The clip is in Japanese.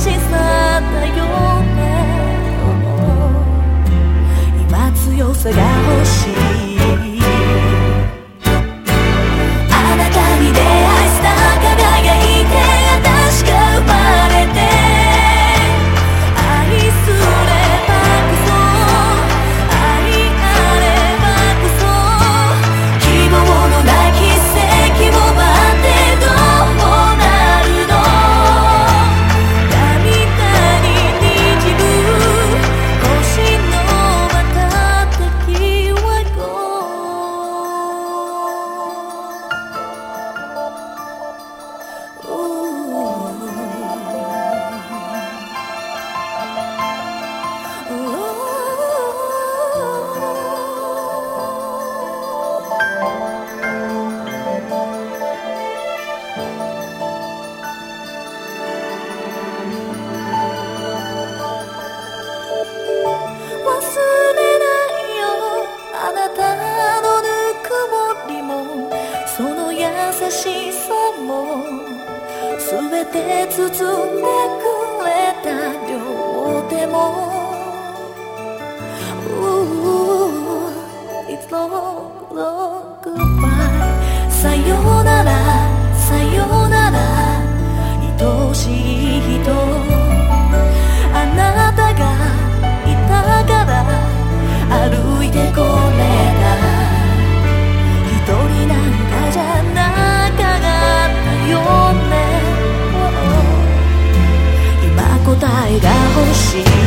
さだよね。今強さが欲しい。あなたに出会いした輝いて私が生まれて、愛すればこそ愛あればこそ、希望のない奇跡を待ってどうなるの。涙に滲む星の瞬きはあなたのぬくもりもその優しさも全て包んでくれた両手も It's long, long goodbye さよならさよなら愛しい人、あなたがいたから歩いてこれた。一人なんかじゃなかったよね。今答えが欲しい。